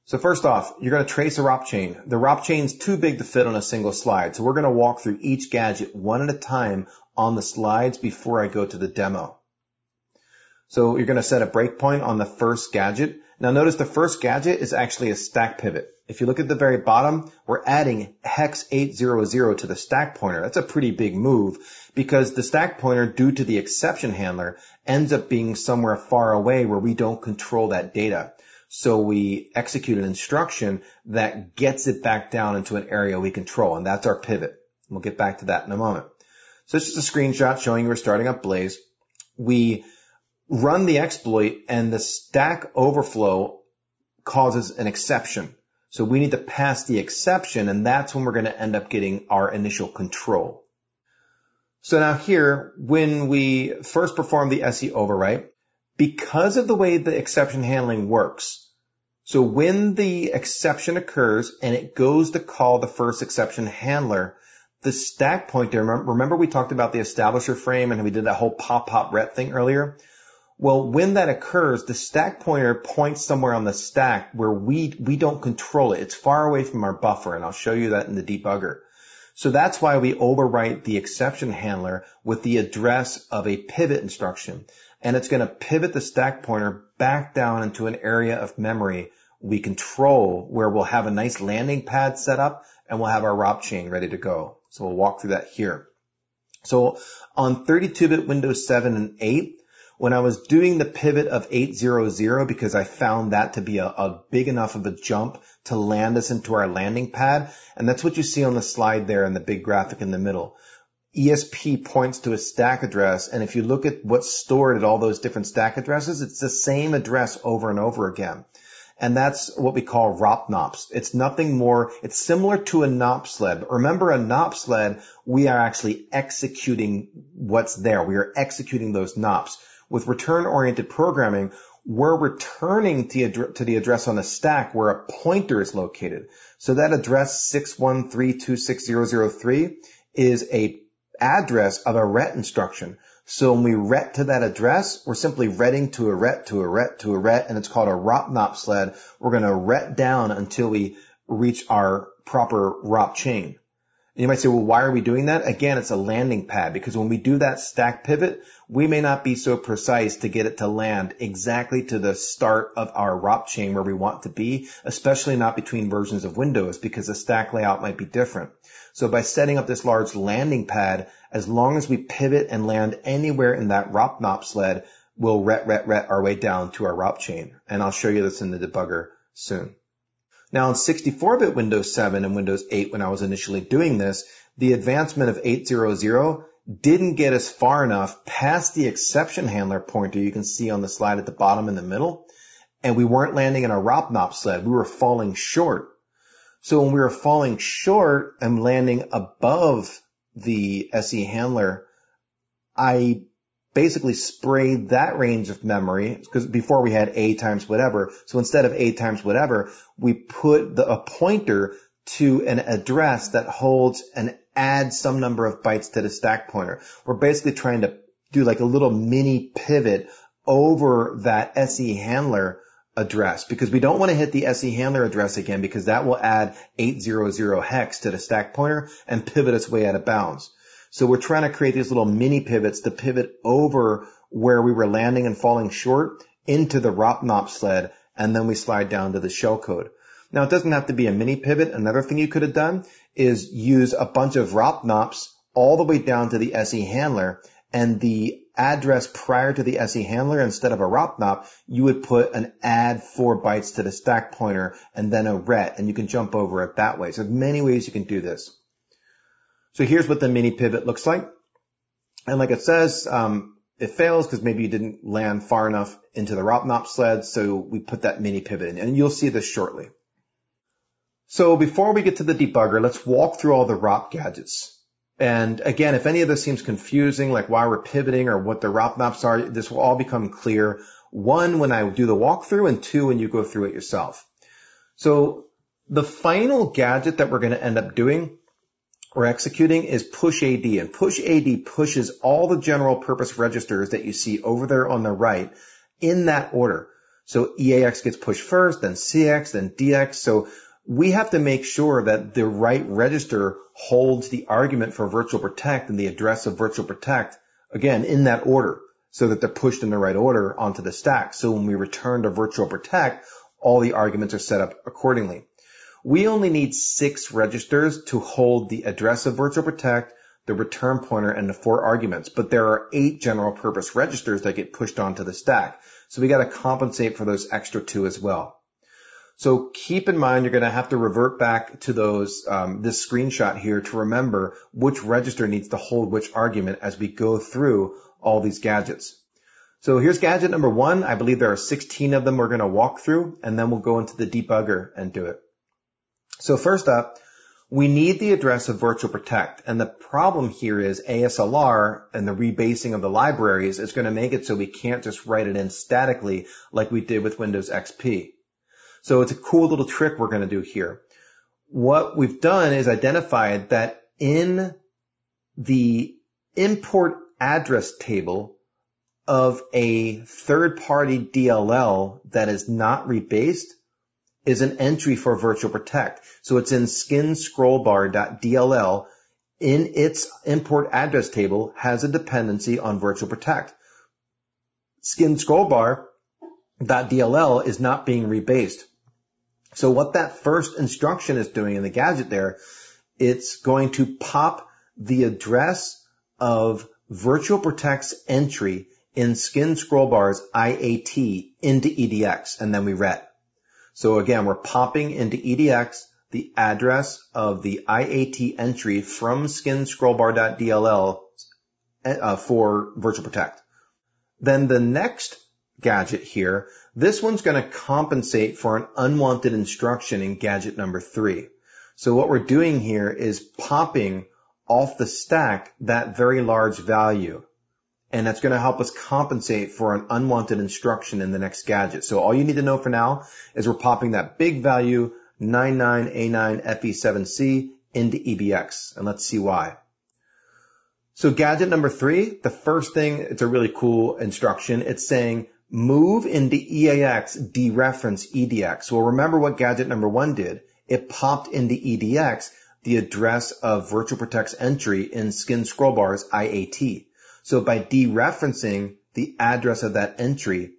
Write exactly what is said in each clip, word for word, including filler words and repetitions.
So first off, you're going to trace a R O P chain. The R O P chain's too big to fit on a single slide. So we're going to walk through each gadget one at a time on the slides before I go to the demo. So you're going to set a breakpoint on the first gadget. Now notice the first gadget is actually a stack pivot. If you look at the very bottom, we're adding hex eight hundred to the stack pointer. That's a pretty big move because the stack pointer, due to the exception handler, ends up being somewhere far away where we don't control that data. So we execute an instruction that gets it back down into an area we control, and that's our pivot. We'll get back to that in a moment. So it's just a screenshot showing you we're starting up Blaze. We run the exploit, and the stack overflow causes an exception. So we need to pass the exception, and that's when we're going to end up getting our initial control. So now here, when we first perform the S E overwrite, because of the way the exception handling works, so when the exception occurs and it goes to call the first exception handler, the stack pointer, remember we talked about the establisher frame and we did that whole pop-pop-ret thing earlier? Well, when that occurs, the stack pointer points somewhere on the stack where we, we don't control it. It's far away from our buffer, and I'll show you that in the debugger. So that's why we overwrite the exception handler with the address of a pivot instruction. And it's going to pivot the stack pointer back down into an area of memory we control where we'll have a nice landing pad set up and we'll have our R O P chain ready to go. So we'll walk through that here. So on thirty-two bit Windows seven and eight, when I was doing the pivot of eight hundred, because I found that to be a, a big enough of a jump to land us into our landing pad, and that's what you see on the slide there in the big graphic in the middle. E S P points to a stack address, and if you look at what's stored at all those different stack addresses, it's the same address over and over again. And that's what we call R O P nops. It's nothing more, it's similar to a nop sled. But remember, a nop sled, we are actually executing what's there. We are executing those nops. With return-oriented programming, we're returning to the address on the stack where a pointer is located. So that address six one three two six zero zero three is a address of a ret instruction. So when we ret to that address, we're simply retting to a ret to a ret to a ret, and it's called a R O P nop sled. We're going to ret down until we reach our proper R O P chain. And you might say, well, why are we doing that? Again, it's a landing pad, because when we do that stack pivot, we may not be so precise to get it to land exactly to the start of our R O P chain where we want to be, especially not between versions of Windows, because the stack layout might be different. So by setting up this large landing pad, as long as we pivot and land anywhere in that R O P nop sled, we'll ret, ret, ret our way down to our R O P chain. And I'll show you this in the debugger soon. Now on sixty-four bit Windows seven and Windows eight, when I was initially doing this, the advancement of eight hundred didn't get us far enough past the exception handler pointer you can see on the slide at the bottom in the middle, and we weren't landing in a R O P nop sled. We were falling short. So when we were falling short and landing above the S E handler, I basically sprayed that range of memory, because before we had A times whatever. So instead of A times whatever, we put the, a pointer to an address that holds and adds some number of bytes to the stack pointer. We're basically trying to do like a little mini pivot over that S E handler address, because we don't want to hit the S E handler address again, because that will add eight hundred hex to the stack pointer and pivot us way out of bounds. So we're trying to create these little mini pivots to pivot over where we were landing and falling short into the R O P nop sled, and then we slide down to the shellcode. Now, it doesn't have to be a mini pivot. Another thing you could have done is use a bunch of R O P nops all the way down to the S E handler, and the address prior to the S E handler, instead of a R O P nop, you would put an add four bytes to the stack pointer and then a ret, and you can jump over it that way. So there's many ways you can do this. So here's what the mini pivot looks like. And like it says, um, it fails because maybe you didn't land far enough into the R O P nop sled, so we put that mini pivot in, and you'll see this shortly. So before we get to the debugger, let's walk through all the R O P gadgets. And again, if any of this seems confusing, like why we're pivoting or what the R O P nops are, this will all become clear. One, when I do the walkthrough, and two, when you go through it yourself. So the final gadget that we're going to end up doing or executing is push A D. And push A D pushes all the general purpose registers that you see over there on the right in that order. So E A X gets pushed first, then C X, then D X. So we have to make sure that the right register holds the argument for virtual protect and the address of virtual protect, again, in that order, so that they're pushed in the right order onto the stack. So when we return to virtual protect, all the arguments are set up accordingly. We only need six registers to hold the address of virtual protect, the return pointer, and the four arguments. But there are eight general purpose registers that get pushed onto the stack. So we got to compensate for those extra two as well. So keep in mind, you're going to have to revert back to those, um, this screenshot here to remember which register needs to hold which argument as we go through all these gadgets. So here's gadget number one. I believe there are sixteen of them we're going to walk through, and then we'll go into the debugger and do it. So first up, we need the address of virtual protect. And the problem here is A S L R and the rebasing of the libraries is going to make it so we can't just write it in statically like we did with Windows X P. So it's a cool little trick we're going to do here. What we've done is identified that in the import address table of a third-party D L L that is not rebased is an entry for virtual protect. So it's in skin scrollbar dot D L L. In its import address table has a dependency on virtual protect. skin scrollbar dot D L L is not being rebased. So what that first instruction is doing in the gadget there, it's going to pop the address of virtual protect's entry in skin scrollbar's I A T into E D X, and then we ret. So again, we're popping into E D X the address of the I A T entry from skin scrollbar dot D L L uh, for virtual protect. Then the next gadget here, this one's going to compensate for an unwanted instruction in gadget number three. So what we're doing here is popping off the stack that very large value. And that's going to help us compensate for an unwanted instruction in the next gadget. So all you need to know for now is we're popping that big value ninety-nine A nine F E seven C into E B X. And let's see why. So gadget number three, the first thing, it's a really cool instruction. It's saying move into E A X, dereference E D X. Well, remember what gadget number one did. It popped into E D X the address of virtual protect's entry in skin scrollbar's I A T. So by dereferencing the address of that entry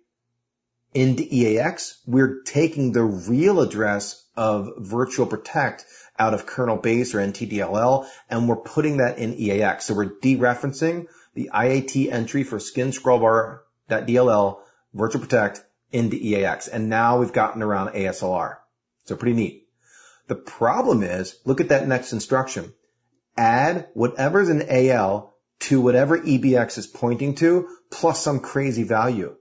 into E A X, we're taking the real address of virtual protect out of kernel base or N T D L L, and we're putting that in E A X. So we're dereferencing the I A T entry for skin scrollbar dot D L L virtual protect into E A X. And now we've gotten around A S L R. So pretty neat. The problem is, look at that next instruction. Add whatever's in A L to whatever E B X is pointing to, plus some crazy value.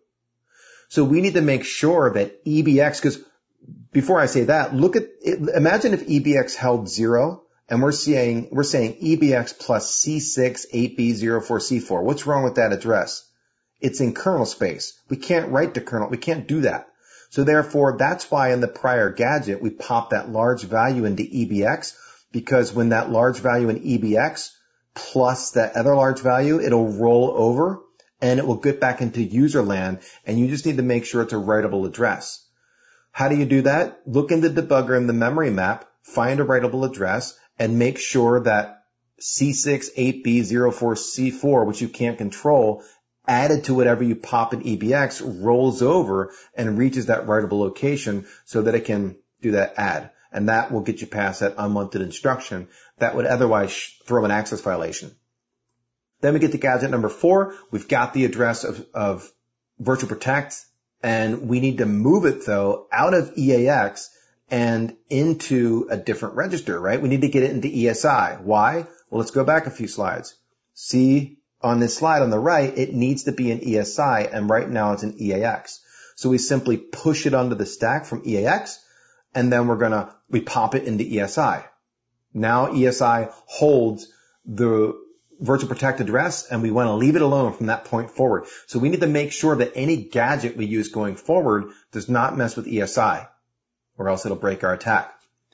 So we need to make sure that E B X, because before I say that, look at it, imagine if E B X held zero, and we're saying we're saying E B X plus C six eight B zero four C four. What's wrong with that address? It's in kernel space. We can't write to kernel. We can't do that. So therefore, that's why in the prior gadget we pop that large value into E B X, because when that large value in E B X plus that other large value, it'll roll over and it will get back into user land, and you just need to make sure it's a writable address. How do you do that? Look in the debugger in the memory map, find a writable address, and make sure that C six eight B zero four C four, which you can't control, added to whatever you pop in E B X, rolls over and reaches that writable location so that it can do that add. And that will get you past that unwanted instruction that would otherwise throw an access violation. Then we get to gadget number four. We've got the address of, of virtual protect, and we need to move it, though, out of E A X and into a different register, right? We need to get it into E S I. Why? Well, let's go back a few slides. See, on this slide on the right, it needs to be in E S I, and right now it's in E A X. So we simply push it onto the stack from E A X, and then we're going to, we pop it into E S I. Now E S I holds the virtual protect address, and we want to leave it alone from that point forward. So we need to make sure that any gadget we use going forward does not mess with E S I, or else it'll break our attack.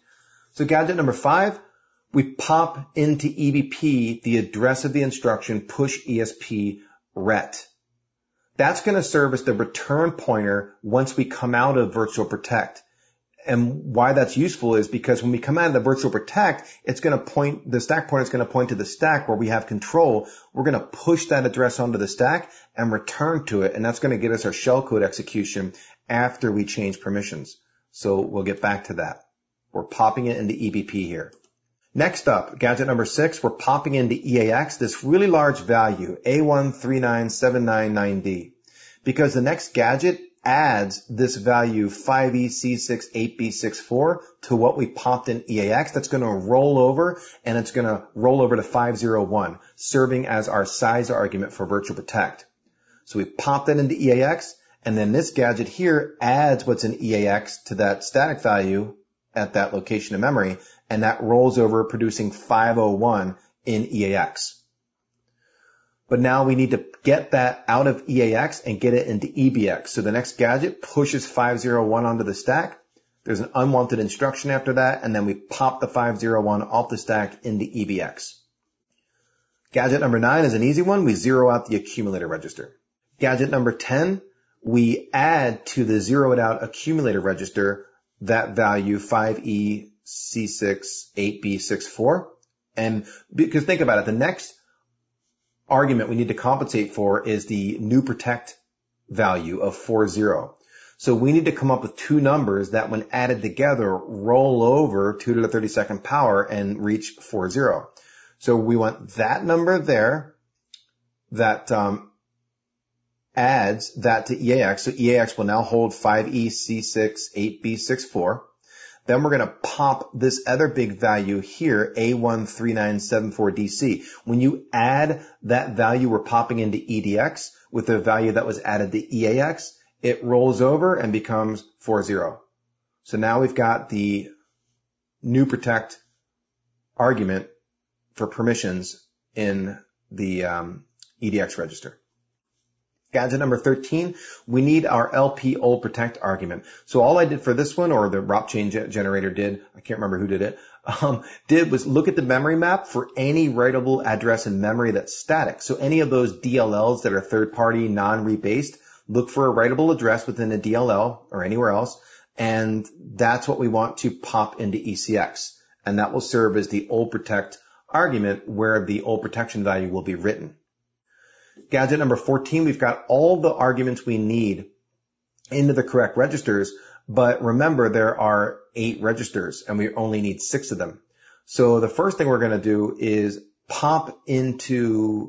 So gadget number five, we pop into E B P the address of the instruction push E S P ret. That's going to serve as the return pointer once we come out of virtual protect. And why that's useful is because when we come out of the virtual protect, it's going to point, the stack pointer is going to point to the stack where we have control. We're going to push that address onto the stack and return to it. And that's going to get us our shellcode execution after we change permissions. So we'll get back to that. We're popping it into E B P here. Next up, gadget number six, we're popping into E A X, this really large value, A one three nine seven nine nine D, because the next gadget adds this value five E C six eight B six four to what we popped in E A X. That's going to roll over, and it's going to roll over to five zero one, serving as our size argument for virtual protect. So we pop that into E A X, and then this gadget here adds what's in E A X to that static value at that location of memory, and that rolls over, producing five oh one in E A X. But now we need to get that out of E A X and get it into E B X. So the next gadget pushes five zero one onto the stack. There's an unwanted instruction after that, and then we pop the five zero one off the stack into E B X. Gadget number nine is an easy one. We zero out the accumulator register. Gadget number ten, we add to the zeroed out accumulator register that value five E C six eight B six four. And because think about it, the next argument we need to compensate for is the new protect value of four zero. So we need to come up with two numbers that when added together roll over two to the thirty-second power and reach four zero. So we want that number there that um, adds that to E A X. So E A X will now hold five E C six eight B six four. Then we're going to pop this other big value here, A one three nine seven four D C. When you add that value we're popping into E D X with the value that was added to E A X, it rolls over and becomes four zero. So now we've got the new protect argument for permissions in the um, E D X register. Gadget number thirteen, we need our L P old protect argument. So all I did for this one, or the R O P chain generator did, I can't remember who did it, um, did was look at the memory map for any writable address in memory that's static. So any of those D L Ls that are third-party, non-rebased, look for a writable address within a D L L or anywhere else, and that's what we want to pop into E C X. And that will serve as the old protect argument where the old protection value will be written. Gadget number fourteen, we've got all the arguments we need into the correct registers, but remember there are eight registers and we only need six of them. So the first thing we're going to do is pop into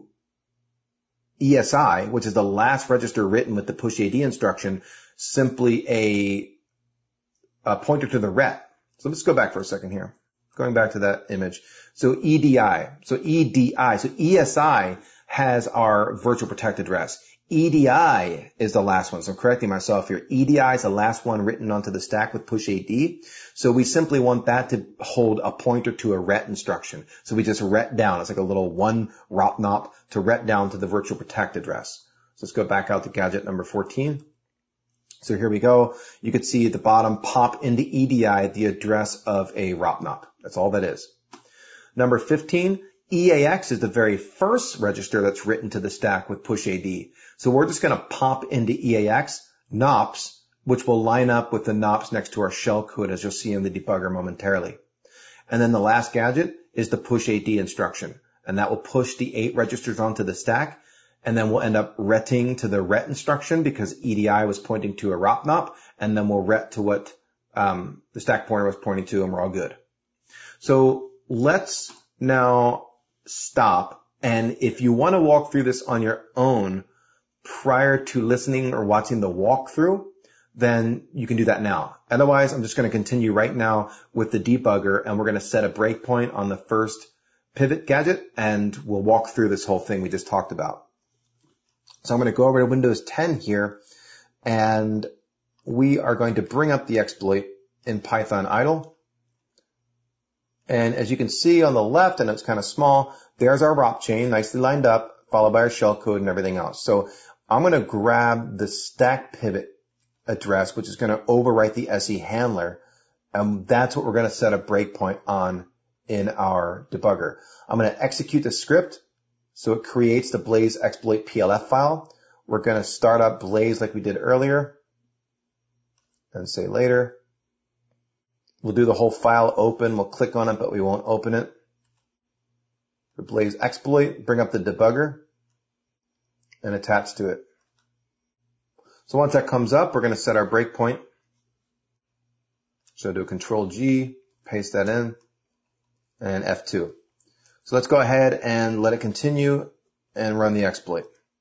E S I, which is the last register written with the push A D instruction, simply a, a pointer to the ret. So let's go back for a second here. Going back to that image. So E D I, so E D I, so E S I has our virtual protect address. E D I is the last one. So I'm correcting myself here. E D I is the last one written onto the stack with push A D. So we simply want that to hold a pointer to a ret instruction. So we just ret down. It's like a little one R O P N O P to ret down to the virtual protect address. So let's go back out to gadget number fourteen. So here we go. You can see at the bottom, pop into E D I the address of a R O P N O P. That's all that is. Number fifteen, E A X is the very first register that's written to the stack with push A D. So we're just going to pop into E A X N O Ps, which will line up with the N O Ps next to our shellcode, as you'll see in the debugger momentarily. And then the last gadget is the push A D instruction, and that will push the eight registers onto the stack, and then we'll end up retting to the ret instruction because E D I was pointing to a R O P N O P, and then we'll ret to what um, the stack pointer was pointing to, and we're all good. So let's now stop, and if you want to walk through this on your own prior to listening or watching the walkthrough, then you can do that now. Otherwise, I'm just going to continue right now with the debugger, and we're going to set a breakpoint on the first pivot gadget, and we'll walk through this whole thing we just talked about. So I'm going to go over to Windows ten here, and we are going to bring up the exploit in Python idle. And as you can see on the left, and it's kind of small, there's our R O P chain nicely lined up, followed by our shellcode and everything else. So I'm going to grab the stack pivot address, which is going to overwrite the S E handler. And that's what we're going to set a breakpoint on in our debugger. I'm going to execute the script. So it creates the Blaze exploit P L F file. we're going to start up Blaze like we did earlier and say later. We'll do the whole file open. We'll click on it, but we won't open it. The Blaze exploit, bring up the debugger and attach to it. So once that comes up, we're going to set our breakpoint. So do a control G, paste that in, and F two. So let's go ahead and let it continue and run the exploit.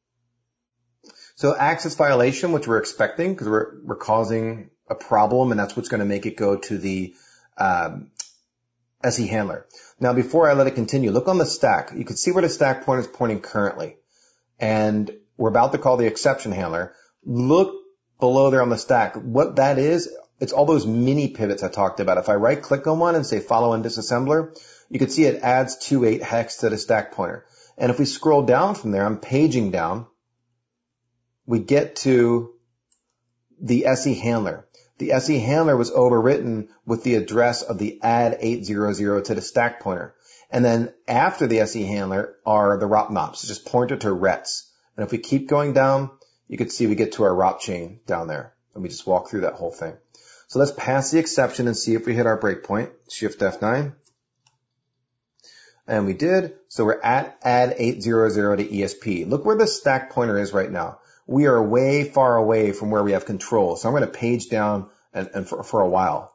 So access violation, which we're expecting because we're, we're causing a problem, and that's what's going to make it go to the um, S E handler. Now, before I let it continue, look on the stack. You can see where the stack pointer is pointing currently. And we're about to call the exception handler. Look below there on the stack. What that is, it's all those mini pivots I talked about. If I right click on one and say follow in disassembler, you can see it adds two eight hex to the stack pointer. And if we scroll down from there, I'm paging down, we get to the S E handler. The S E handler was overwritten with the address of the add eight hundred to the stack pointer. And then after the S E handler are the R O P nops, just pointed to rets. And if we keep going down, you can see we get to our R O P chain down there. Let me just walk through that whole thing. So let's pass the exception and see if we hit our breakpoint. Shift F nine. And we did. So we're at add eight hundred to E S P. Look where the stack pointer is right now. We are way far away from where we have control. So I'm going to page down and, and for, for a while.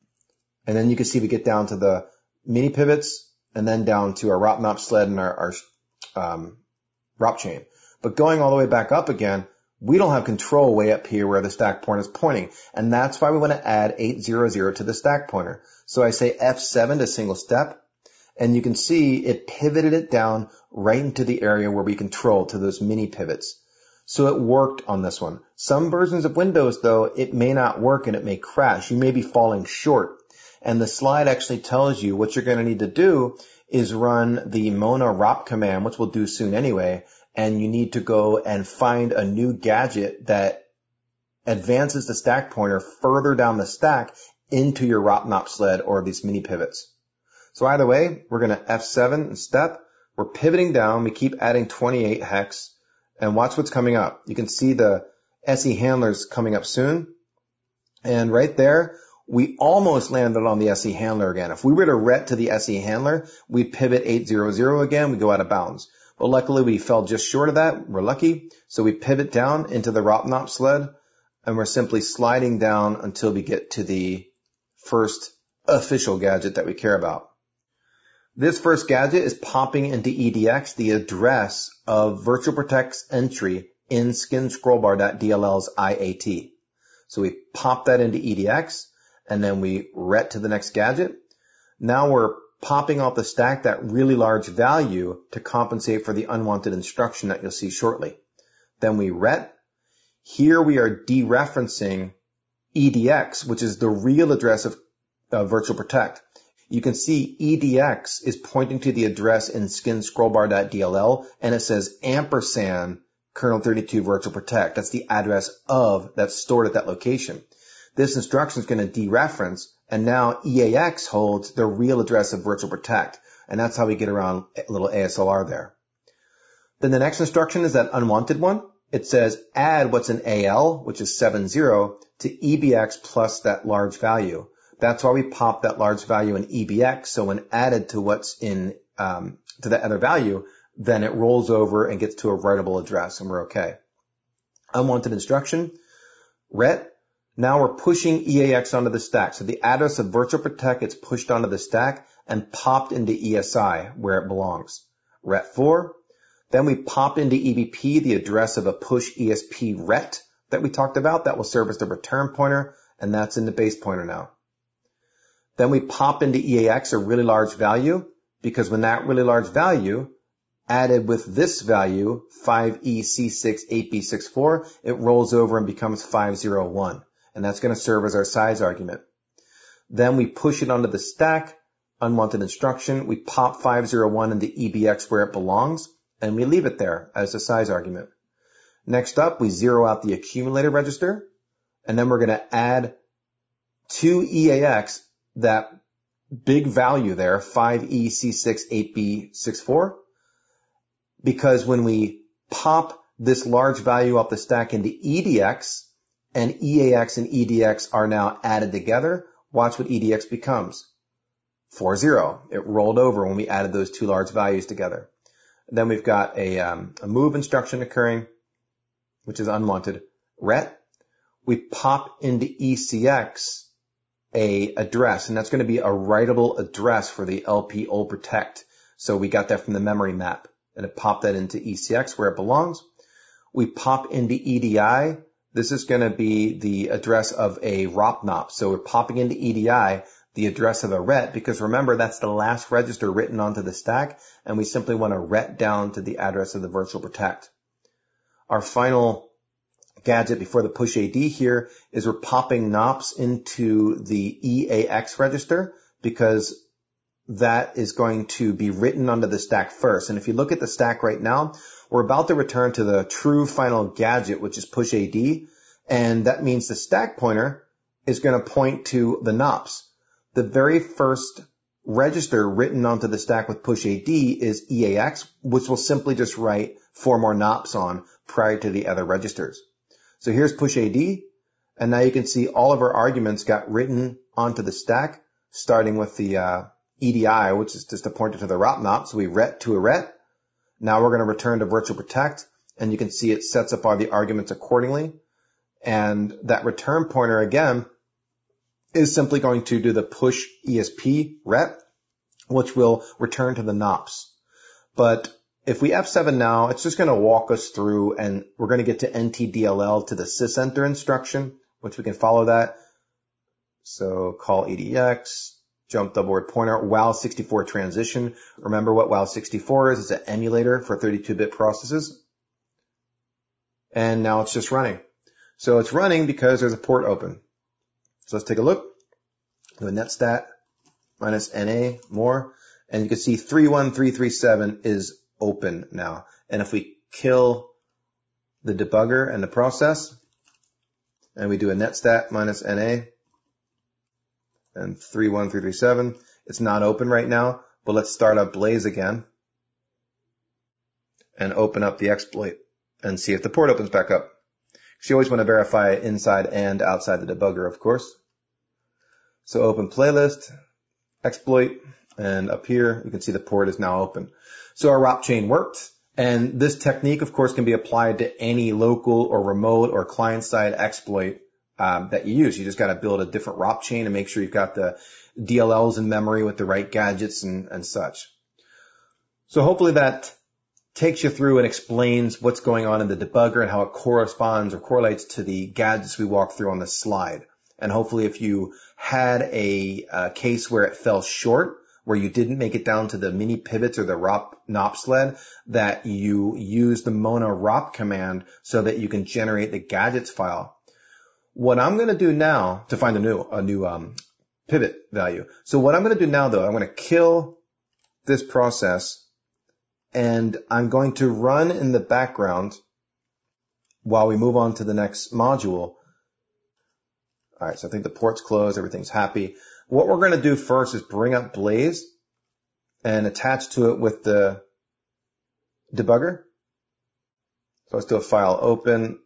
And then you can see we get down to the mini pivots and then down to our R O P nop sled and our, our um, R O P chain. But going all the way back up again, we don't have control way up here where the stack pointer is pointing. And that's why we want to add eight hundred to the stack pointer. So I say F seven to single step. And you can see it pivoted it down right into the area where we control to those mini pivots. So it worked on this one. Some versions of Windows, though, it may not work and it may crash. You may be falling short. And the slide actually tells you what you're going to need to do is run the Mona R O P command, which we'll do soon anyway. And you need to go and find a new gadget that advances the stack pointer further down the stack into your R O P nop sled or these mini pivots. So either way, we're going to F seven and step. We're pivoting down. We keep adding twenty-eight hex. And watch what's coming up. You can see the S E handlers coming up soon. And right there, we almost landed on the S E handler again. If we were to ret to the S E handler, we'd pivot eight hundred again. We go out of bounds. But luckily, we fell just short of that. We're lucky. So we pivot down into the R O P nop sled. And we're simply sliding down until we get to the first official gadget that we care about. This first gadget is popping into E D X the address of Virtual Protect's entry in skin scrollbar.dll's I A T. So we pop that into E D X and then we ret to the next gadget. Now we're popping off the stack that really large value to compensate for the unwanted instruction that you'll see shortly. Then we ret. Here we are dereferencing E D X, which is the real address of uh, Virtual Protect. You can see E D X is pointing to the address in skin scrollbar.dll and it says ampersand kernel thirty-two virtual protect. That's the address of that's stored at that location. This instruction is going to dereference and now E A X holds the real address of virtual protect. And that's how we get around a little A S L R there. Then the next instruction is that unwanted one. It says add what's in A L, which is seven zero, to E B X plus that large value. That's why we pop that large value in E B X. So when added to what's in, um, to that other value, then it rolls over and gets to a writable address and we're okay. Unwanted instruction, ret. Now we're pushing E A X onto the stack. So the address of Virtual Protect gets pushed onto the stack and popped into E S I where it belongs. ret four. Then we pop into E B P the address of a push E S P ret that we talked about. That will serve as the return pointer and that's in the base pointer now. Then we pop into E A X a really large value because when that really large value added with this value, five E C six eight B six four, it rolls over and becomes five zero one. And that's going to serve as our size argument. Then we push it onto the stack, unwanted instruction. We pop five zero one into E B X where it belongs, and we leave it there as a size argument. Next up, we zero out the accumulator register, and then we're going to add to E A X that big value there, five E C six eight B six four, because when we pop this large value up the stack into E D X, and E A X and E D X are now added together. Watch what E D X becomes. four zero. It rolled over when we added those two large values together. Then we've got a, um, a move instruction occurring, which is unwanted. Ret. We pop into E C X a address, and that's going to be a writable address for the L P old protect. So we got that from the memory map, and it popped that into E C X where it belongs. We pop into E D I. This is going to be the address of a R O P N O P. So we're popping into E D I the address of a ret, because remember, that's the last register written onto the stack, and we simply want to ret down to the address of the virtual protect. Our final gadget before the push A D here is we're popping N O Ps into the E A X register, because that is going to be written onto the stack first. And if you look at the stack right now, we're about to return to the true final gadget, which is push A D, and that means the stack pointer is going to point to the N O Ps. The very first register written onto the stack with push A D is E A X, which will simply just write four more N O Ps on prior to the other registers. So here's push A D, and now you can see all of our arguments got written onto the stack, starting with the uh, E D I, which is just a pointer to the R O P N O P. So we ret to a ret. Now we're going to return to virtual protect, and you can see it sets up all the arguments accordingly. And that return pointer again is simply going to do the push E S P ret, which will return to the N O Ps. But if we F seven now, it's just going to walk us through, and we're going to get to N T D L L to the sysenter instruction, which we can follow that. So call E D X, jump double word pointer, W A L sixty-four transition. Remember what W A L sixty-four is. It's an emulator for thirty-two bit processes. And now it's just running. So it's running because there's a port open. So let's take a look. Do a netstat minus N A more. And you can see three one three three seven is open now. And if we kill the debugger and the process, and we do a netstat minus N A, and three one three three seven, it's not open right now, but let's start up Blaze again and open up the exploit and see if the port opens back up. So you always want to verify inside and outside the debugger, of course. So open playlist, exploit, and up here you can see the port is now open. So our R O P chain worked, and this technique, of course, can be applied to any local or remote or client-side exploit um, that you use. You just got to build a different R O P chain and make sure you've got the D L Ls in memory with the right gadgets and, and such. So hopefully that takes you through and explains what's going on in the debugger and how it corresponds or correlates to the gadgets we walked through on this slide. And hopefully if you had a, a case where it fell short, where you didn't make it down to the mini pivots or the R O P N O P sled, that you use the Mona R O P command so that you can generate the gadgets file. What I'm going to do now to find a new, a new um, pivot value. So what I'm going to do now, though, I'm going to kill this process, and I'm going to run in the background while we move on to the next module. All right, so I think the port's closed, everything's happy. What we're going to do first is bring up Blaze and attach to it with the debugger. So let's do a file open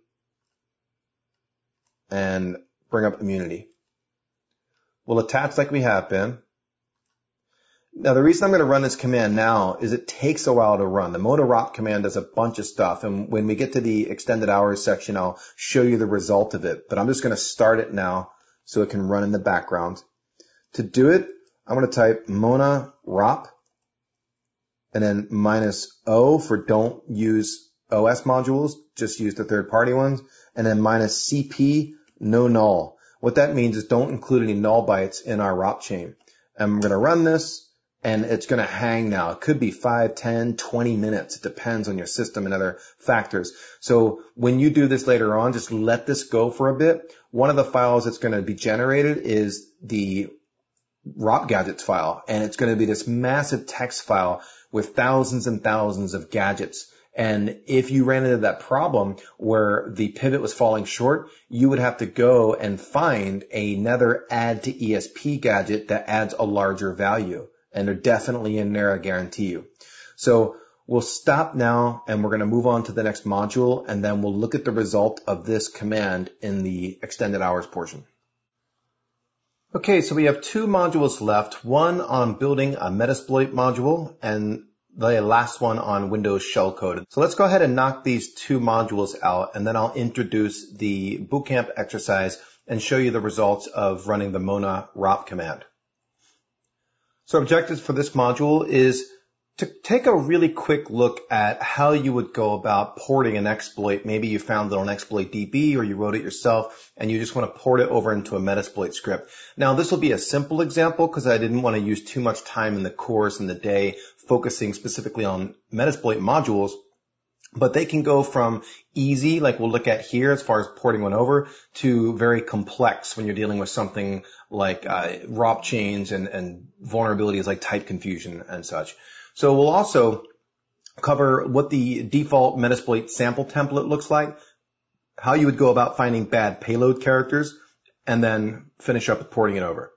and bring up Immunity. We'll attach like we have been. Now, the reason I'm going to run this command now is it takes a while to run. The Mona R O P command does a bunch of stuff, and when we get to the extended hours section, I'll show you the result of it. But I'm just going to start it now so it can run in the background. To do it, I'm going to type Mona R O P and then minus O for don't use O S modules, just use the third-party ones, and then minus C P, no null. What that means is don't include any null bytes in our R O P chain. I'm going to run this, and it's going to hang now. It could be five, ten, twenty minutes. It depends on your system and other factors. So when you do this later on, just let this go for a bit. One of the files that's going to be generated is the R O P gadgets file, and it's going to be this massive text file with thousands and thousands of gadgets. And if you ran into that problem where the pivot was falling short, you would have to go and find another add to E S P gadget that adds a larger value. And they're definitely in there, I guarantee you. So We'll stop now and we're going to move on to the next module, and then we'll look at the result of this command in the extended hours portion. Okay, so we have two modules left, one on building a Metasploit module and the last one on Windows shellcode. So let's go ahead and knock these two modules out, and then I'll introduce the bootcamp exercise and show you the results of running the Mona R O P command. So objectives for this module is to take a really quick look at how you would go about porting an exploit. Maybe you found it on Exploit D B or you wrote it yourself and you just want to port it over into a Metasploit script. Now this will be a simple example because I didn't want to use too much time in the course and the day focusing specifically on Metasploit modules, but they can go from easy, like we'll look at here as far as porting one over, to very complex when you're dealing with something like uh, R O P chains and, and vulnerabilities like type confusion and such. So we'll also cover what the default Metasploit sample template looks like, how you would go about finding bad payload characters, and then finish up with porting it over.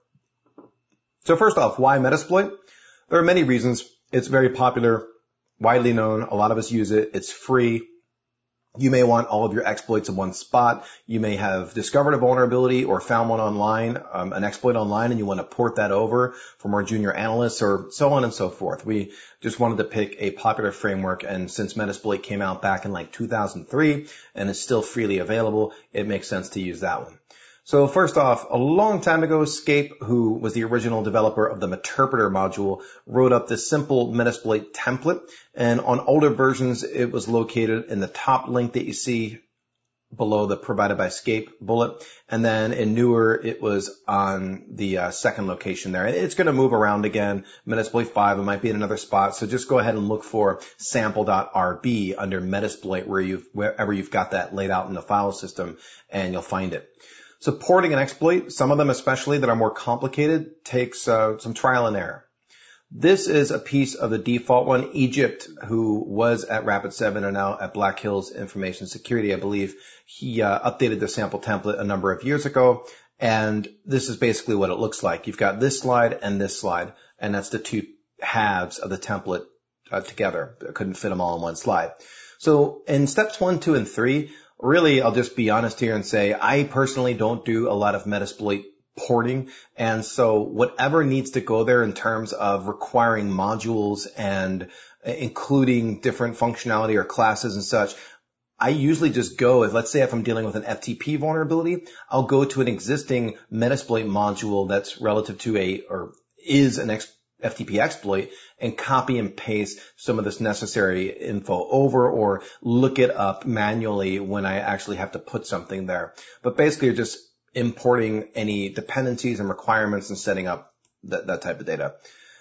So first off, why Metasploit? There are many reasons. It's very popular, widely known. A lot of us use it. It's free. You may want all of your exploits in one spot. You may have discovered a vulnerability or found one online, um, an exploit online, and you want to port that over for more junior analysts or so on and so forth. We just wanted to pick a popular framework, and since Metasploit came out back in like two thousand three and is still freely available, it makes sense to use that one. So first off, a long time ago, Scape, who was the original developer of the Meterpreter module, wrote up this simple Metasploit template. And on older versions, it was located in the top link that you see below the provided by Scape bullet. And then in newer, it was on the uh, second location there. And it's going to move around again. Metasploit five, it might be in another spot. So just go ahead and look for sample dot R B under Metasploit where you've, wherever you've got that laid out in the file system, and you'll find it. So porting an exploit, some of them especially that are more complicated, takes uh, some trial and error. This is a piece of the default one. Egypt, who was at Rapid seven and now at Black Hills Information Security, I believe, he uh, updated the sample template a number of years ago. And this is basically what it looks like. You've got this slide and this slide, and that's the two halves of the template uh, together. I couldn't fit them all in one slide. So in steps one, two, and three, really, I'll just be honest here and say I personally don't do a lot of Metasploit porting. And so whatever needs to go there in terms of requiring modules and including different functionality or classes and such, I usually just go, if let's say if I'm dealing with an F T P vulnerability, I'll go to an existing Metasploit module that's relative to a, or is an F T P exploit, and copy and paste some of this necessary info over or look it up manually when I actually have to put something there. But basically you're just importing any dependencies and requirements and setting up that, that type of data.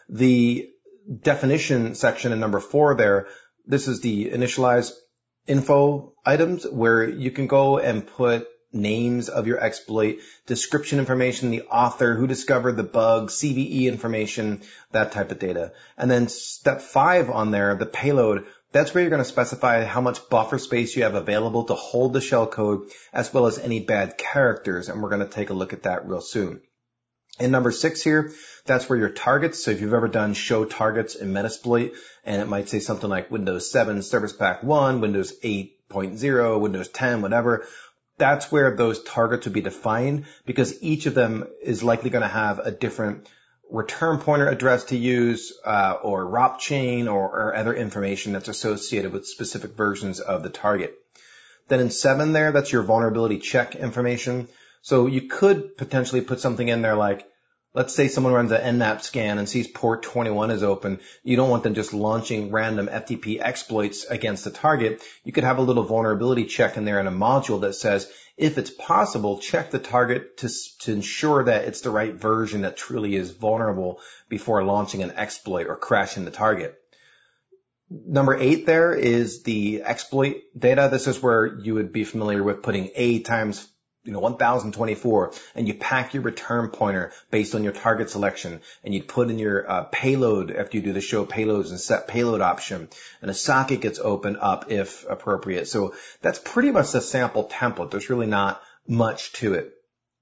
The definition section in number four there, this is the initialize info items where you can go and put names of your exploit, description information, the author, who discovered the bug, C V E information, that type of data. And then step five on there, the payload, that's where you're going to specify how much buffer space you have available to hold the shellcode, as well as any bad characters. And we're going to take a look at that real soon. In number six here, that's where your targets. So if you've ever done show targets in Metasploit, and it might say something like Windows seven Service Pack one, Windows eight point oh, Windows ten, whatever, that's where those targets would be defined, because each of them is likely going to have a different return pointer address to use, uh, or R O P chain or, or other information that's associated with specific versions of the target. Then in seven there, that's your vulnerability check information. So you could potentially put something in there like, let's say someone runs an Nmap scan and sees port twenty-one is open. You don't want them just launching random F T P exploits against the target. You could have a little vulnerability check in there in a module that says, if it's possible, check the target to, to ensure that it's the right version that truly is vulnerable before launching an exploit or crashing the target. Number eight there is the exploit data. This is where you would be familiar with putting A times you know, one thousand twenty-four, and you pack your return pointer based on your target selection, and you put in your uh, payload after you do the show payloads and set payload option, and a socket gets opened up if appropriate. So that's pretty much the sample template. There's really not much to it.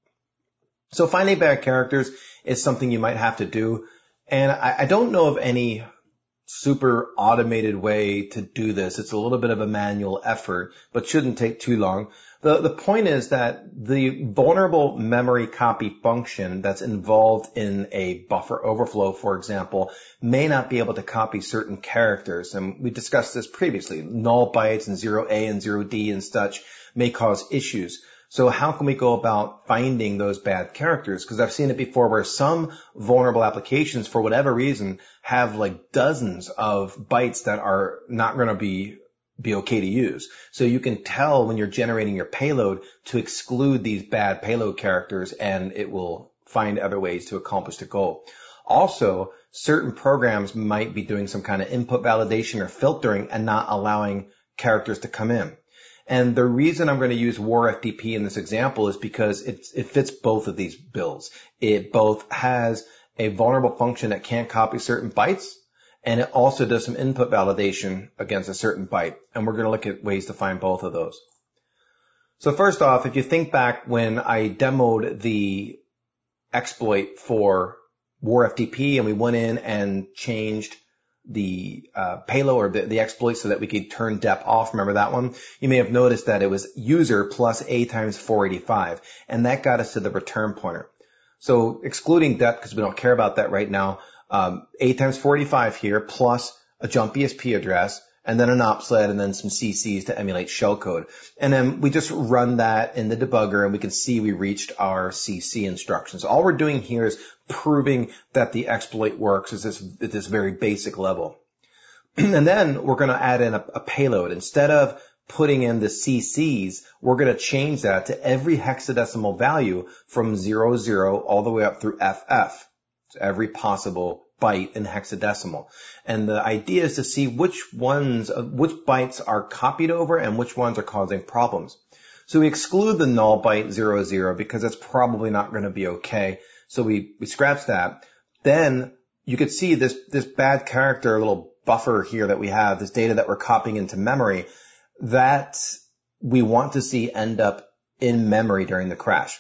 So finding bad characters is something you might have to do, and I, I don't know of any super automated way to do this. It's a little bit of a manual effort, but shouldn't take too long. The, the point is that the vulnerable memory copy function that's involved in a buffer overflow, for example, may not be able to copy certain characters. And we discussed this previously. Null bytes and zero A and zero D and such may cause issues. So how can we go about finding those bad characters? Because I've seen it before where some vulnerable applications, for whatever reason, have like dozens of bytes that are not going to be be okay to use. So you can tell when you're generating your payload to exclude these bad payload characters, and it will find other ways to accomplish the goal. Also, certain programs might be doing some kind of input validation or filtering and not allowing characters to come in. And the reason I'm going to use WarFTP in this example is because it, it fits both of these bills. It both has a vulnerable function that can't copy certain bytes, and it also does some input validation against a certain byte. And we're going to look at ways to find both of those. So first off, if you think back when I demoed the exploit for WarFTP and we went in and changed the uh, payload or the, the exploit so that we could turn dep off. Remember that one? You may have noticed that it was user plus a times four eighty-five, and that got us to the return pointer. So excluding dep, because we don't care about that right now, um, a times four eighty-five here plus a jump E S P address, and then an opsled, and then some C Cs to emulate shellcode. And then we just run that in the debugger, and we can see we reached our C C instructions. All we're doing here is proving that the exploit works at this, at this very basic level. And then we're going to add in a, a payload. Instead of putting in the C Cs, we're going to change that to every hexadecimal value from zero, zero all the way up through F F. So every possible byte in hexadecimal. And the idea is to see which ones, which bytes are copied over and which ones are causing problems. So we exclude the null byte zero, zero because that's probably not going to be okay. So we, we scratch that. Then you could see this, this bad character little buffer here that we have, this data that we're copying into memory, that we want to see end up in memory during the crash.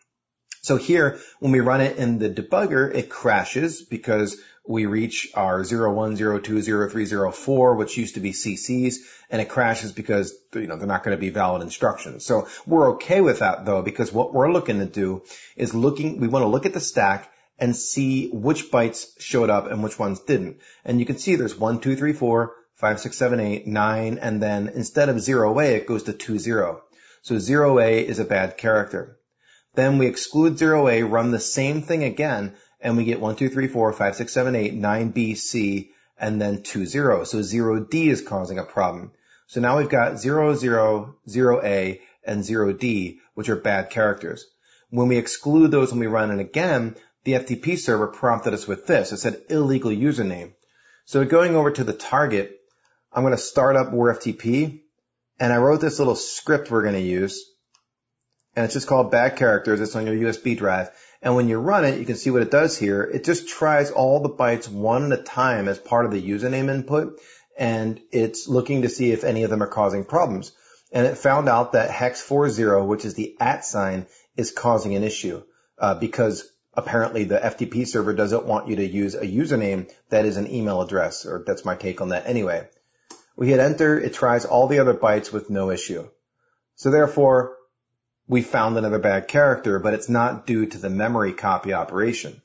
So here, when we run it in the debugger, it crashes because we reach our zero one, zero two, zero three, zero four, which used to be C Cs, and it crashes because, you know, they're not going to be valid instructions. So we're okay with that though, because what we're looking to do is looking, we want to look at the stack and see which bytes showed up and which ones didn't. And you can see there's one, two, three, four, five, six, seven, eight, nine, and then instead of zero A, it goes to two, zero. So zero A is a bad character. Then we exclude zero A, run the same thing again, and we get one, two, three, four, five, six, seven, eight, nine B, C, and then two, zero. So zero D is causing a problem. So now we've got zero, zero, zero A, and zero D, which are bad characters. When we exclude those and we run it again, the F T P server prompted us with this. It said illegal username. So going over to the target, I'm going to start up WarFTP, and I wrote this little script we're going to use. And it's just called bad characters. It's on your U S B drive. And when you run it, you can see what it does here. It just tries all the bytes one at a time as part of the username input. And it's looking to see if any of them are causing problems. And it found out that hex forty, which is the at sign, is causing an issue, uh, because apparently the F T P server doesn't want you to use a username that is an email address, or that's my take on that anyway. We hit enter. It tries all the other bytes with no issue. So therefore, we found another bad character, but it's not due to the memory copy operation.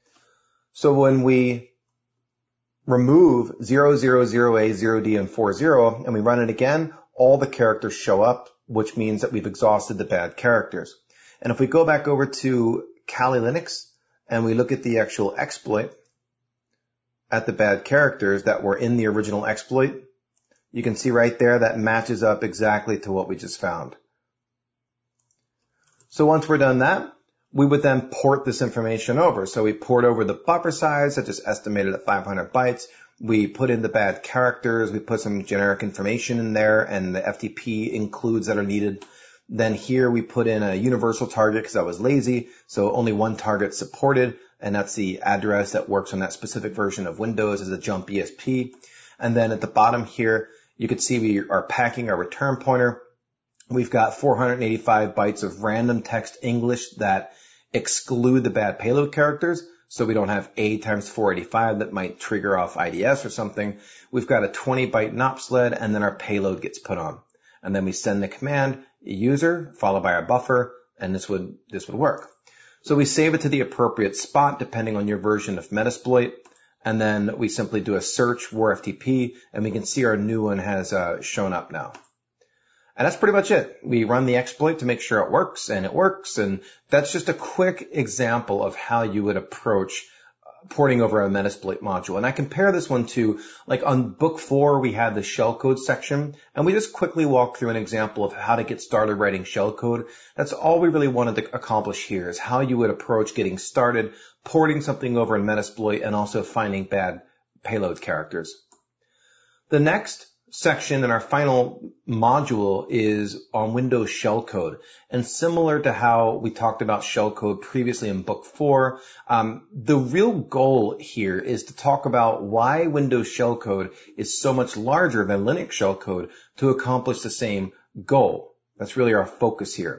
So when we remove zero, zero, zero A, zero D, and four, zero, and we run it again, all the characters show up, which means that we've exhausted the bad characters. And if we go back over to Kali Linux and we look at the actual exploit at the bad characters that were in the original exploit, you can see right there that matches up exactly to what we just found. So once we're done that, we would then port this information over. So we port over the buffer size, that's just estimated at five hundred bytes. We put in the bad characters. We put some generic information in there, and the F T P includes that are needed. Then here we put in a universal target because I was lazy. So only one target supported, and that's the address that works on that specific version of Windows as a jump E S P. And then at the bottom here, you can see we are packing our return pointer. We've got four hundred eighty-five bytes of random text English that exclude the bad payload characters. so we don't have A times four eighty-five that might trigger off I D S or something. We've got a twenty byte N O P sled, and then our payload gets put on. And then we send the command user followed by our buffer, and this would, this would work. So we save it to the appropriate spot depending on your version of Metasploit. And then we simply do a search war F T P, and we can see our new one has uh, shown up now. And that's pretty much it. We run the exploit to make sure it works, and it works. And that's just a quick example of how you would approach porting over a Metasploit module. And I compare this one to, like on book four, we had the shellcode section, and we just quickly walked through an example of how to get started writing shellcode. That's all we really wanted to accomplish here, is how you would approach getting started, porting something over in Metasploit, and also finding bad payload characters. The next section in our final module is on Windows shellcode. And similar to how we talked about shellcode previously in book four, um, the real goal here is to talk about why Windows shellcode is so much larger than Linux shellcode to accomplish the same goal. That's really our focus here.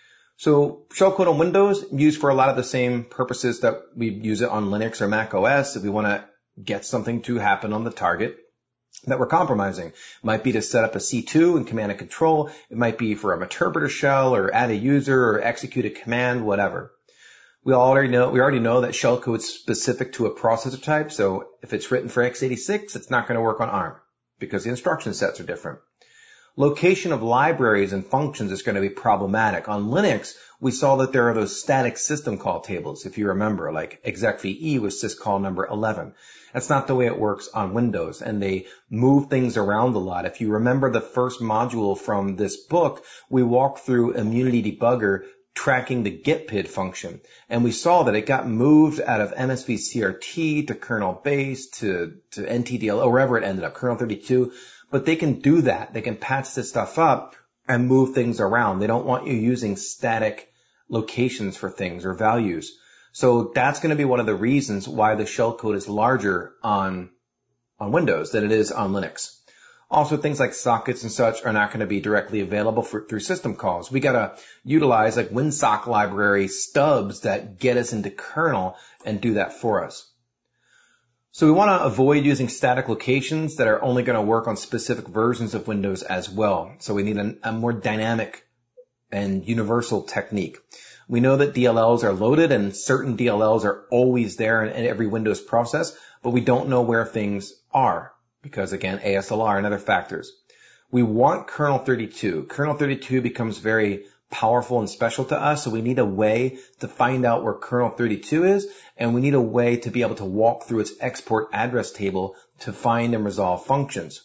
So shellcode on Windows, used for a lot of the same purposes that we use it on Linux or Mac O S if we want to get something to happen on the target that we're compromising. It might be to set up a C two in command and control. It might be for a interpreter shell or add a user or execute a command, whatever. We already know, we already know that shellcode is specific to a processor type. So if it's written for x eighty-six, it's not going to work on ARM because the instruction sets are different. Location of libraries and functions is going to be problematic. On Linux, we saw that there are those static system call tables, if you remember, like execve was syscall number eleven. That's not the way it works on Windows, and they move things around a lot. If you remember the first module from this book, we walked through Immunity Debugger tracking the getpid function, and we saw that it got moved out of M S V C R T to kernel base to, to N T D L, or wherever it ended up, kernel thirty-two. But they can do that. They can patch this stuff up and move things around. They don't want you using static locations for things or values. So that's going to be one of the reasons why the shellcode is larger on, on Windows than it is on Linux. Also, things like sockets and such are not going to be directly available for, through system calls. We got to utilize like WinSock library stubs that get us into kernel and do that for us. So we want to avoid using static locations that are only going to work on specific versions of Windows as well. So we need a, a more dynamic and universal technique. We know that D L Ls are loaded and certain D L Ls are always there in, in every Windows process, but we don't know where things are because, again, A S L R and other factors. We want kernel thirty-two. Kernel thirty-two becomes very powerful and special to us, so we need a way to find out where kernel thirty-two is, and we need a way to be able to walk through its export address table to find and resolve functions.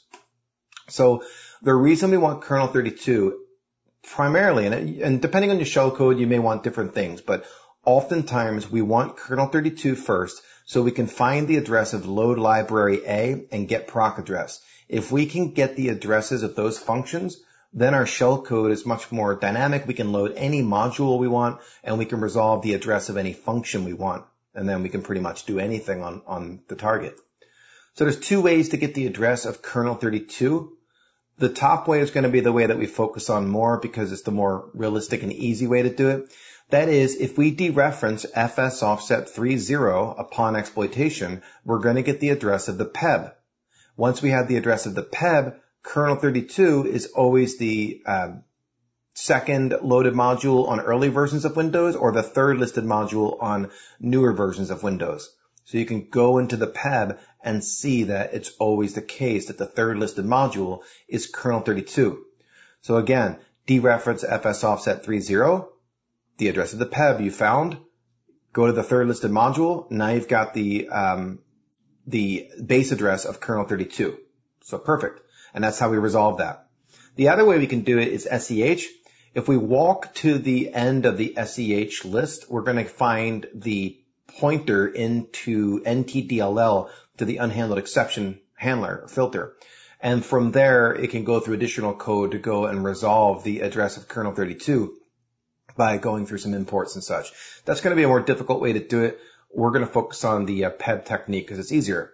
So the reason we want kernel thirty-two primarily, and, and depending on your shellcode, you may want different things, but oftentimes we want kernel thirty-two first so we can find the address of load library A and get proc address. If we can get the addresses of those functions, then our shellcode is much more dynamic. We can load any module we want, and we can resolve the address of any function we want. And then we can pretty much do anything on, on the target. So there's two ways to get the address of kernel thirty-two. The top way is going to be the way that we focus on more because it's the more realistic and easy way to do it. That is, if we dereference fs offset thirty upon exploitation, we're going to get the address of the P E B. Once we have the address of the P E B, kernel thirty-two is always the uh, second loaded module on early versions of Windows or the third listed module on newer versions of Windows. So you can go into the P E B and see that it's always the case that the third listed module is kernel thirty-two. So again, dereference fs offset thirty, the address of the P E B you found, go to the third listed module, now you've got the, um, the base address of kernel thirty-two. So perfect. And that's how we resolve that. The other way we can do it is S E H. If we walk to the end of the S E H list, we're going to find the pointer into N T D L L to the unhandled exception handler filter. And from there, it can go through additional code to go and resolve the address of kernel thirty-two by going through some imports and such. That's going to be a more difficult way to do it. We're going to focus on the uh, P E B technique because it's easier.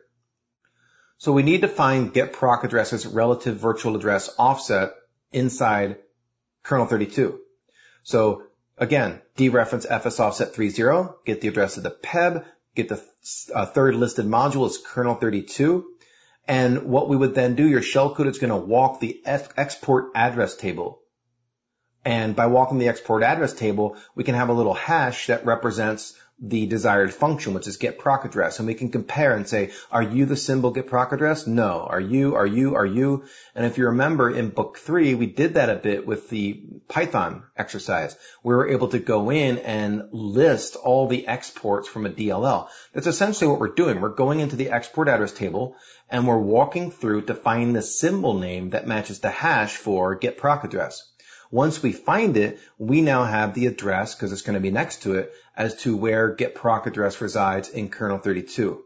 So we need to find get proc addresses relative virtual address offset inside kernel thirty-two. So again, dereference fs offset thirty, get the address of the P E B, get the uh, third listed module is kernel thirty-two. And what we would then do, your shellcode is going to walk the F- export address table. And by walking the export address table, we can have a little hash that represents the desired function, which is get proc address. And we can compare and say, are you the symbol get proc address? No. Are you, are you, are you? And if you remember in book three, we did that a bit with the Python exercise. We were able to go in and list all the exports from a D L L. That's essentially what we're doing. We're going into the export address table and we're walking through to find the symbol name that matches the hash for get proc address. Once we find it, we now have the address, because it's going to be next to it, as to where get proc address resides in kernel thirty-two.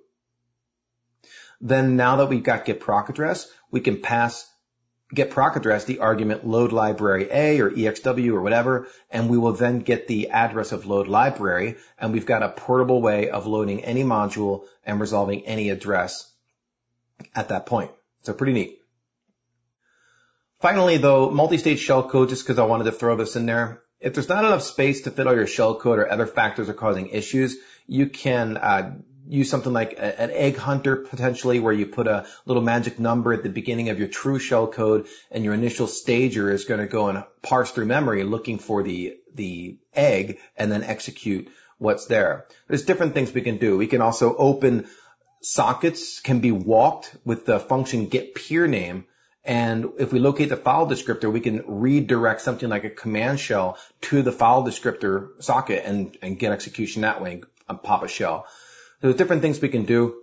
Then now that we've got get proc address, we can pass get proc address the argument load library A or E X W or whatever, and we will then get the address of load library, and we've got a portable way of loading any module and resolving any address at that point. So pretty neat. Finally, though, multi-stage shellcode, just because I wanted to throw this in there, if there's not enough space to fit all your shellcode or other factors are causing issues, you can uh, use something like a, an egg hunter potentially, where you put a little magic number at the beginning of your true shellcode, and your initial stager is going to go and parse through memory looking for the the egg and then execute what's there. There's different things we can do. We can also open sockets, can be walked with the function get peer name. And if we locate the file descriptor, we can redirect something like a command shell to the file descriptor socket and, and get execution that way and pop a shell. So there's different things we can do.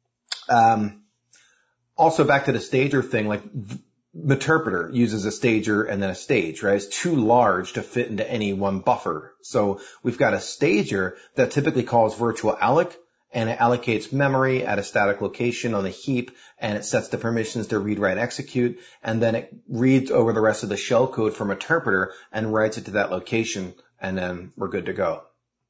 Um, also back to the stager thing, like Meterpreter uses a stager and then a stage, right? It's too large to fit into any one buffer. So we've got a stager that typically calls virtual alloc, and it allocates memory at a static location on the heap, and it sets the permissions to read, write, execute, and then it reads over the rest of the shellcode from Meterpreter and writes it to that location, and then we're good to go.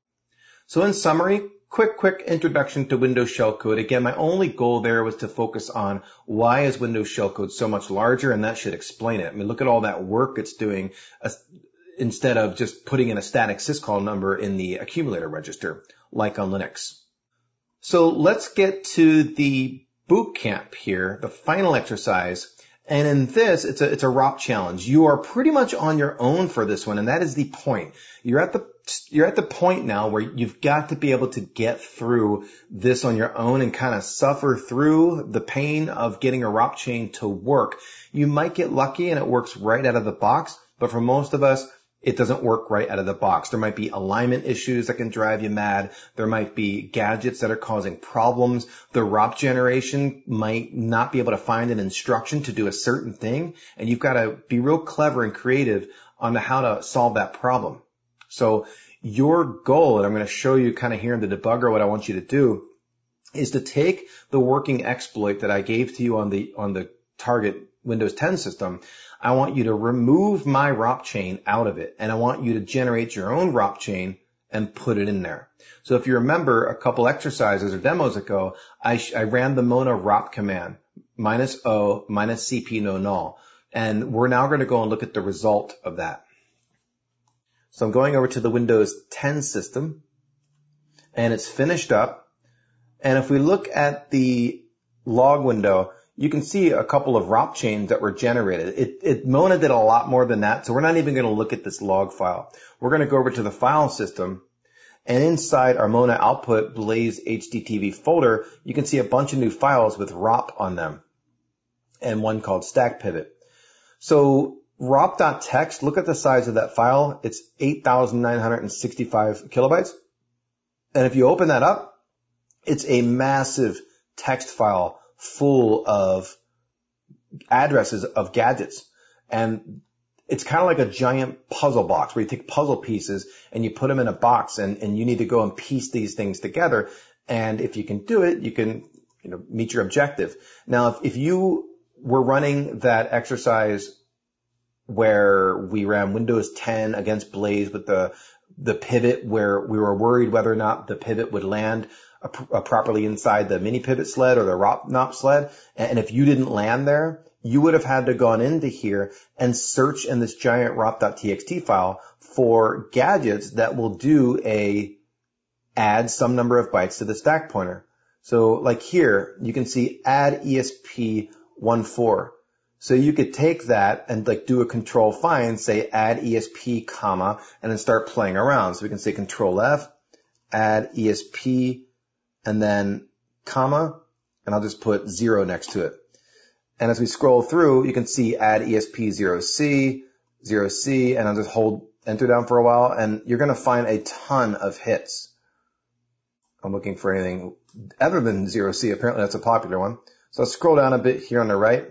So in summary, quick, quick introduction to Windows shellcode. Again, my only goal there was to focus on why is Windows shellcode so much larger, and that should explain it. I mean, look at all that work it's doing uh, instead of just putting in a static syscall number in the accumulator register, like on Linux. So let's get to the boot camp here, the final exercise. And in this, it's a, it's a R O P challenge. You are pretty much on your own for this one, and that is the point. You're at the, you're at the point now where you've got to be able to get through this on your own and kind of suffer through the pain of getting a R O P chain to work. You might get lucky and it works right out of the box, but for most of us, it doesn't work right out of the box. There might be alignment issues that can drive you mad. There might be gadgets that are causing problems. The R O P generation might not be able to find an instruction to do a certain thing, and you've got to be real clever and creative on how to solve that problem. So your goal, and I'm going to show you kind of here in the debugger what I want you to do, is to take the working exploit that I gave to you on the on the target Windows ten system. I want you to remove my R O P chain out of it, and I want you to generate your own R O P chain and put it in there. So if you remember a couple exercises or demos ago, I, sh- I ran the Mona R O P command, minus O, minus C P no null. And we're now going to go and look at the result of that. So I'm going over to the Windows ten system, and it's finished up. And if we look at the log window, you can see a couple of R O P chains that were generated. It, it, Mona did a lot more than that, so we're not even going to look at this log file. We're going to go over to the file system, and inside our Mona output Blaze H D T V folder, you can see a bunch of new files with R O P on them, and one called stack pivot. So R O P.txt, look at the size of that file. It's eight thousand nine hundred sixty-five kilobytes. And if you open that up, it's a massive text file full of addresses of gadgets. And it's kind of like a giant puzzle box where you take puzzle pieces and you put them in a box, and, and you need to go and piece these things together. And if you can do it, you can, you know, meet your objective. Now, if, if you were running that exercise where we ran Windows ten against Blaze with the, the pivot, where we were worried whether or not the pivot would land A, a properly inside the mini pivot sled or the R O P N O P sled, and if you didn't land there, you would have had to gone into here and search in this giant R O P.txt file for gadgets that will do a add some number of bytes to the stack pointer. So like here, you can see add E S P fourteen. So you could take that and like do a control find, say add E S P comma, and then start playing around. So we can say control F, add E S P, and then comma, and I'll just put zero next to it. And as we scroll through, you can see add E S P zero C, zero C, and I'll just hold enter down for a while, and you're going to find a ton of hits. I'm looking for anything other than zero C. Apparently that's a popular one. So I'll scroll down a bit here on the right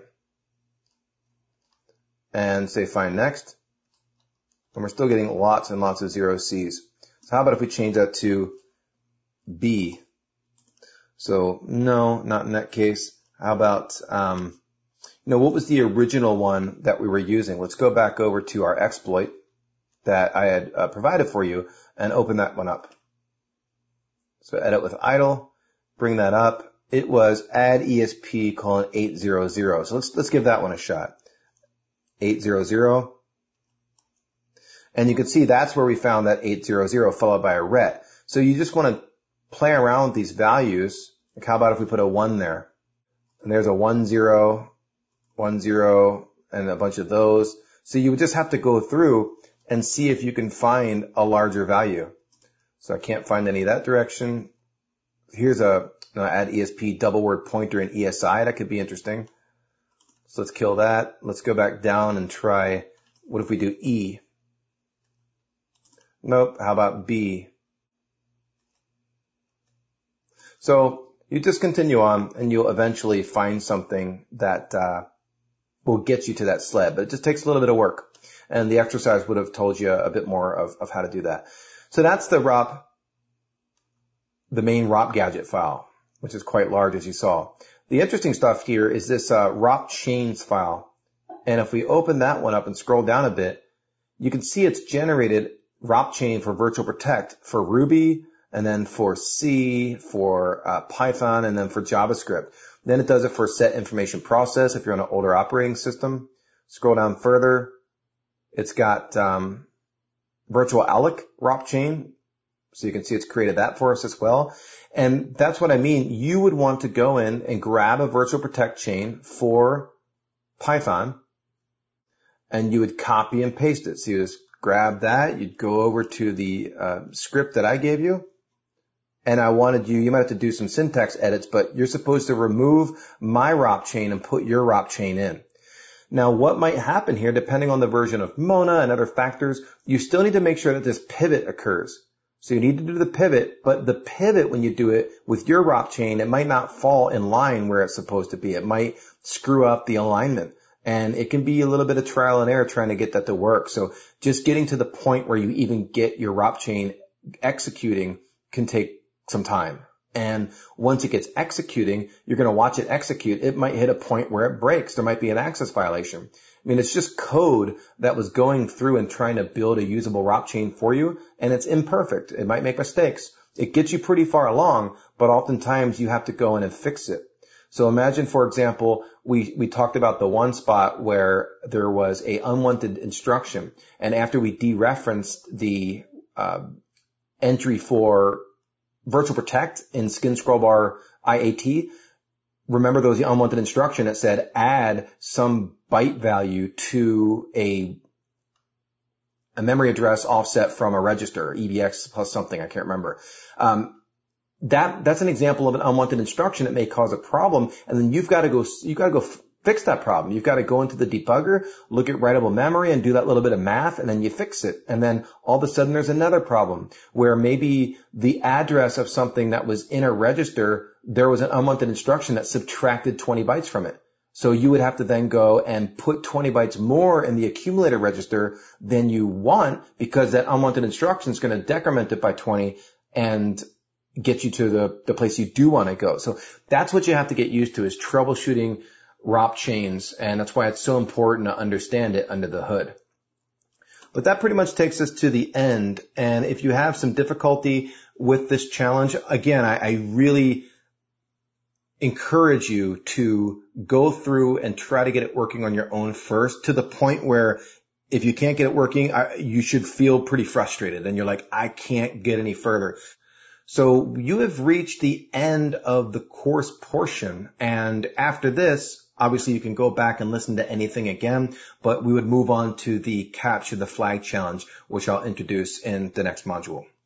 and say find next. And we're still getting lots and lots of zero C's. So how about if we change that to B? So no, not in that case. How about, um, you know, what was the original one that we were using? Let's go back over to our exploit that I had uh, provided for you and open that one up. So edit with idle, bring that up. It was add E S P colon eight hundred. So let's, let's give that one a shot. eight hundred. And you can see that's where we found that eight hundred followed by a ret. So you just want to play around with these values. Like how about if we put a one there? And there's a one zero, one zero, and a bunch of those. So you would just have to go through and see if you can find a larger value. So I can't find any of that direction. Here's a you know, add E S P double word pointer in E S I. That could be interesting. So let's kill that. Let's go back down and try, what if we do E? Nope. How about B? So you just continue on and you'll eventually find something that uh, will get you to that sled. But it just takes a little bit of work. And the exercise would have told you a bit more of, of how to do that. So that's the R O P, the main R O P gadget file, which is quite large as you saw. The interesting stuff here is this uh, R O P chains file. And if we open that one up and scroll down a bit, you can see it's generated R O P chain for Virtual Protect for Ruby, and then for C, for uh, Python, and then for JavaScript. Then it does it for set information process if you're on an older operating system. Scroll down further. It's got um, Virtual Alloc R O P chain. So you can see it's created that for us as well. And that's what I mean. You would want to go in and grab a Virtual Protect chain for Python, and you would copy and paste it. So you just grab that. You'd go over to the uh, script that I gave you. And I wanted you, you might have to do some syntax edits, but you're supposed to remove my R O P chain and put your R O P chain in. Now, what might happen here, depending on the version of Mona and other factors, you still need to make sure that this pivot occurs. So you need to do the pivot, but the pivot, when you do it with your R O P chain, it might not fall in line where it's supposed to be. It might screw up the alignment. And it can be a little bit of trial and error trying to get that to work. So just getting to the point where you even get your R O P chain executing can take some time. And once it gets executing, you're going to watch it execute. It might hit a point where it breaks. There might be an access violation. I mean, it's just code that was going through and trying to build a usable R O P chain for you, and it's imperfect. It might make mistakes. It gets you pretty far along, but oftentimes you have to go in and fix it. So imagine, for example, we, we talked about the one spot where there was a unwanted instruction, and after we dereferenced the uh, entry for Virtual Protect in Skin Scroll Bar I A T, remember there was the unwanted instruction that said add some byte value to a a memory address offset from a register, E B X plus something, I can't remember. Um, that that's an example of an unwanted instruction that may cause a problem, and then you've got to go you've got to go f- fix that problem. You've got to go into the debugger, look at writable memory, and do that little bit of math, and then you fix it. And then all of a sudden there's another problem where maybe the address of something that was in a register, there was an unwanted instruction that subtracted twenty bytes from it. So you would have to then go and put twenty bytes more in the accumulator register than you want, because that unwanted instruction is going to decrement it by twenty and get you to the, the place you do want to go. So that's what you have to get used to, is troubleshooting R O P chains, and that's why it's so important to understand it under the hood. But that pretty much takes us to the end. And if you have some difficulty with this challenge, again, I, I really encourage you to go through and try to get it working on your own first, to the point where if you can't get it working, I, you should feel pretty frustrated and you're like, I can't get any further. So you have reached the end of the course portion, and after this, obviously you can go back and listen to anything again, but we would move on to the Capture the Flag Challenge, which I'll introduce in the next module.